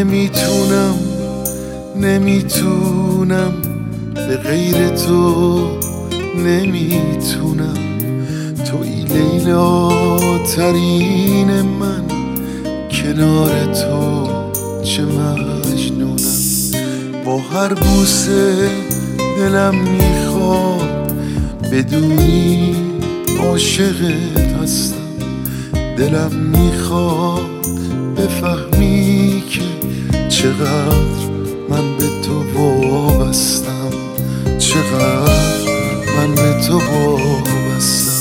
نمیتونم به غیر تو نمیتونم. توی لیلا ترین من، کنار تو چه مجنونم. با هر بوسه دلم میخواد بدونی عاشقت هستم. دلم میخواد بفهمی که چقدر من به تو وابستم، چقدر من به تو وابستم.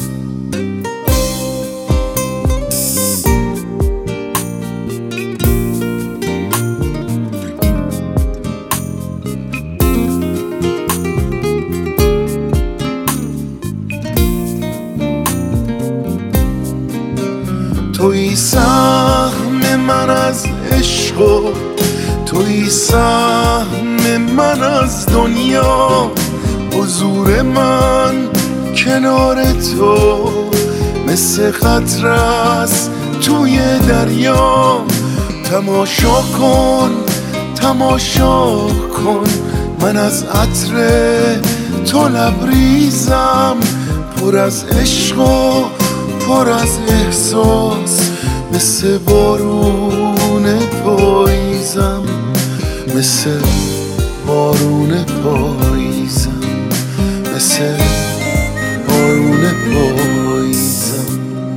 توی سهم من از عشق و توی سهم من از دنیا. حضور من کنار تو مثل قطره است توی دریا. تماشا کن تماشا کن، من از عطر تو لبریزم. پر از عشق و پر از احساس، مثل بارون پاییزم، مثل بارون پاییزم، مثل بارون پاییزم.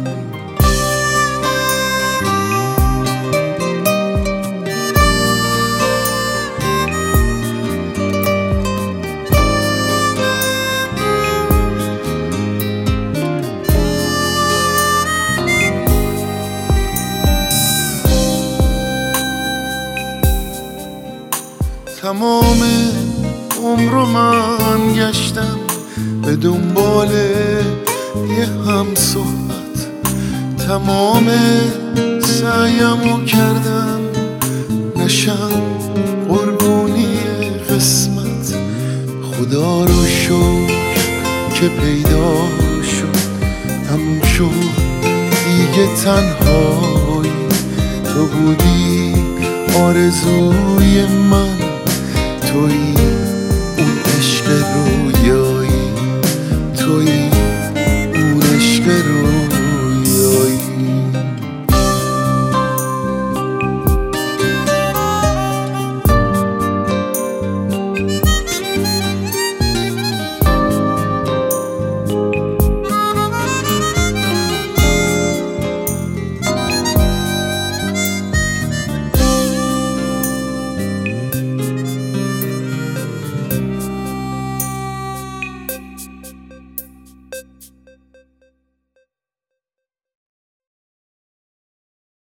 تمام عمرو من گشتم به دنبال یه هم صحبت. تمام سعیمو کردم نشم قربونی قسمت. خدا رو شکر که پیدا شد، تموم شد دیگه تنهایی. تو بودی آرزوی من، توی